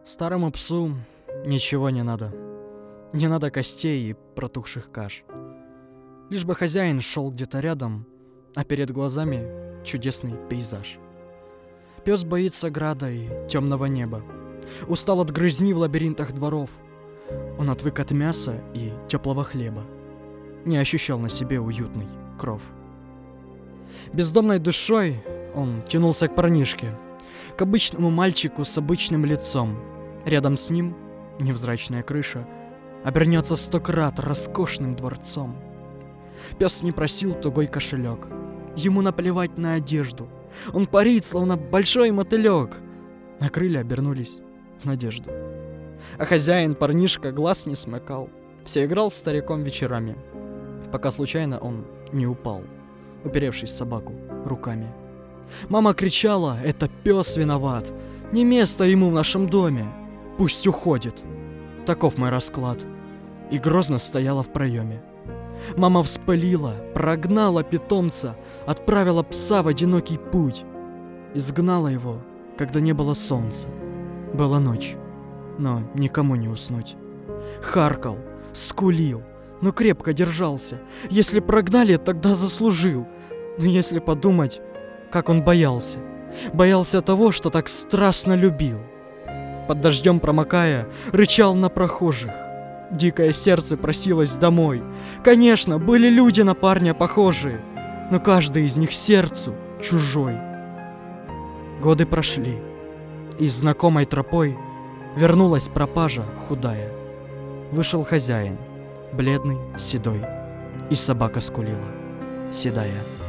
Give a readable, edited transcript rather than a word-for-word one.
Старому псу ничего не надо. Не надо костей и протухших каш. Лишь бы хозяин шел где-то рядом, а перед глазами чудесный пейзаж. Пес боится града и темного неба. Устал от грызни в лабиринтах дворов. Он отвык от мяса и теплого хлеба. Не ощущал на себе уютный кров. Бездомной душой он тянулся к парнишке, к обычному мальчику с обычным лицом. Рядом с ним невзрачная крыша обернется 100 крат роскошным дворцом. Пес не просил тугой кошелек. Ему наплевать на одежду. Он парит, словно большой мотылек. А крылья обернулись в надежду. А хозяин, парнишка, глаз не смыкал. Все играл с стариком вечерами, пока случайно он не упал, уперевшись в собаку руками. Мама кричала: «Это пес виноват! Не место ему в нашем доме! Пусть уходит!» Таков мой расклад. И грозно стояла в проеме. Мама вспылила, прогнала питомца, отправила пса в одинокий путь. Изгнала его, когда не было солнца. Была ночь, но никому не уснуть. Харкал, скулил, но крепко держался. Если прогнали, тогда заслужил. Но если подумать, как он боялся. Боялся того, что так страстно любил. Под дождем промокая, рычал на прохожих. Дикое сердце просилось домой. Конечно, были люди на парня похожие, но каждый из них сердцу чужой. Годы прошли, и знакомой тропой вернулась пропажа худая. Вышел хозяин, бледный, седой, и собака скулила, седая.